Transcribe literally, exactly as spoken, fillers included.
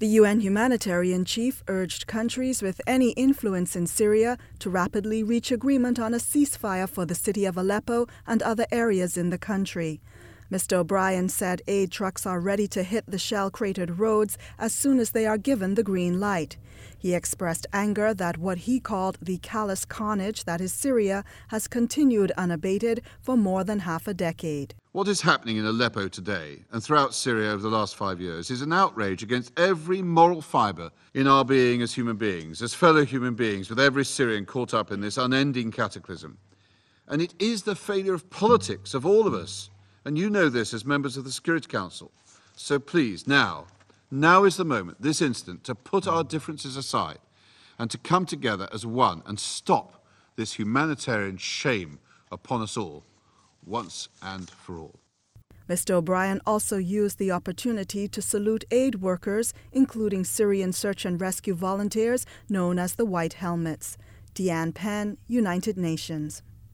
The U N humanitarian chief urged countries with any influence in Syria to rapidly reach agreement on a ceasefire for the city of Aleppo and other areas in the country. Mister O'Brien said aid trucks are ready to hit the shell-cratered roads as soon as they are given the green light. He expressed anger that what he called the callous carnage that is Syria has continued unabated for more than half a decade. What is happening in Aleppo today and throughout Syria over the last five years is an outrage against every moral fibre in our being as human beings, as fellow human beings, with every Syrian caught up in this unending cataclysm. And it is the failure of politics, of all of us, and you know this as members of the Security Council. So please, now, now is the moment, this instant, to put our differences aside and to come together as one and stop this humanitarian shame upon us all, once and for all. Mister O'Brien also used the opportunity to salute aid workers, including Syrian search and rescue volunteers known as the White Helmets. Deanne Penn, United Nations.